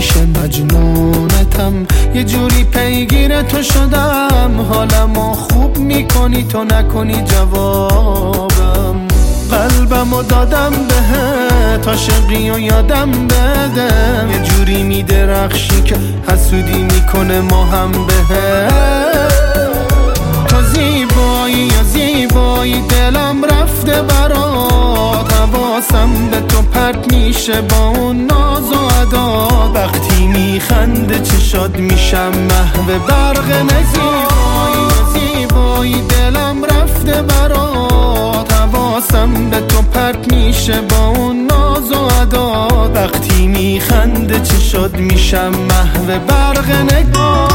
همیشه مجنونتم، یه جوری پیگیر تو شدم، حالمو خوب میکنی تو نکنی جوابم. قلبمو دادم بهت، عاشقی و یادم بده، یه جوری میدرخشی که حسودی میکنه ما هم بهت. تو زیبایی یا زیبایی، دلم رفته برات، حواسم به تو پرت میشه با اون ناز و عداد. وقتی میخنده چشات میشم محو برق نزیبایی یا زیبایی، دلم رفته برات، حواسم به تو پرت میشه با اون ناز و عداد. وقتی میخنده چشات میشم محو برق نگاه.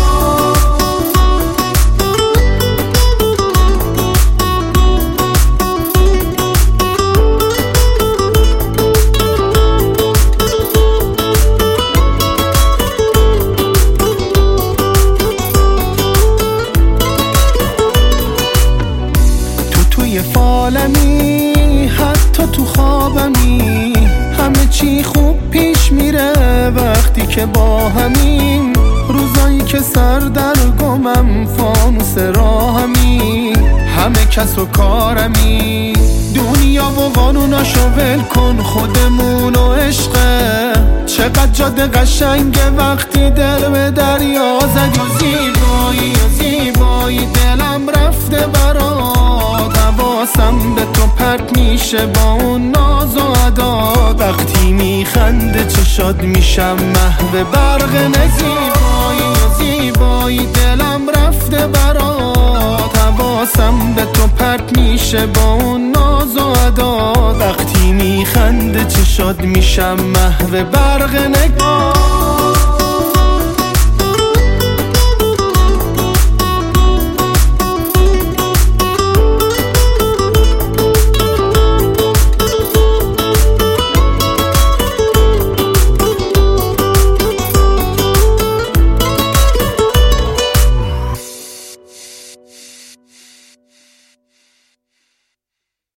توی فالمی حتی تو خوابمی، همه چی خوب پیش میره وقتی که با همیم. روزایی که سر در گمم فانوس راهمی، همه کس و کارمی، دنیا و قانوناشو ول کن، خودمون و عشقه. چقدر جاده قشنگه وقتی دل به دریا زدی. زیبایی و زیبایی، دلم رفته برات، حواسم به تو پرت میشه با اون ناز و عداد. وقتی میخنده چشات میشم محو برق نزیبایی و زیبایی، دلم رفته برات، حواسم به تو پرت میشه با اون ناز و عداد. وقتی میخنده چشات میشم محو برق نگاه.